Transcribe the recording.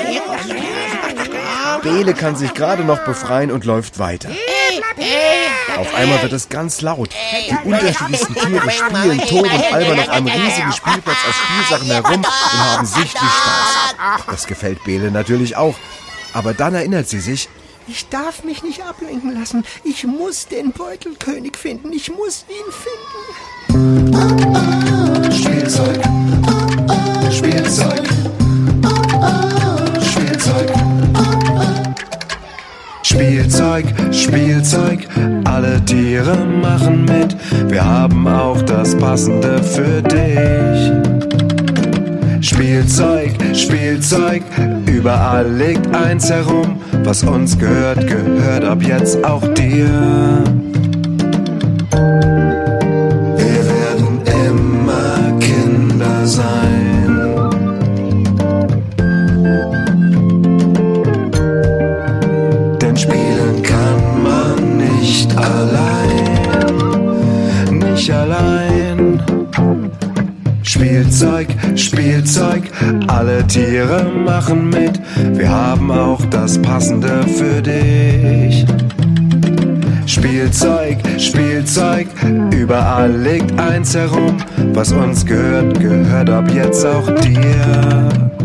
Bele kann sich gerade noch befreien und läuft weiter. Auf einmal wird es ganz laut. Die unterschiedlichsten Tiere spielen, toben und albern auf einem riesigen Spielplatz aus Spielsachen herum und haben sichtlich Spaß. Das gefällt Bele natürlich auch. Aber dann erinnert sie sich: Ich darf mich nicht ablenken lassen. Ich muss den Beutelkönig finden. Ich muss ihn finden. Spielzeug. Spielzeug. Spielzeug. Spielzeug, Spielzeug, alle Tiere machen mit. Wir haben auch das Passende für dich. Spielzeug, Spielzeug, überall liegt eins herum. Was uns gehört, gehört ab jetzt auch dir. Wir werden immer Kinder sein. Denn spielen kann man nicht allein. Nicht allein. Spielzeug, Spielzeug, alle Tiere machen mit. Wir haben auch das Passende für dich. Spielzeug, Spielzeug, überall liegt eins herum. Was uns gehört, gehört ab jetzt auch dir.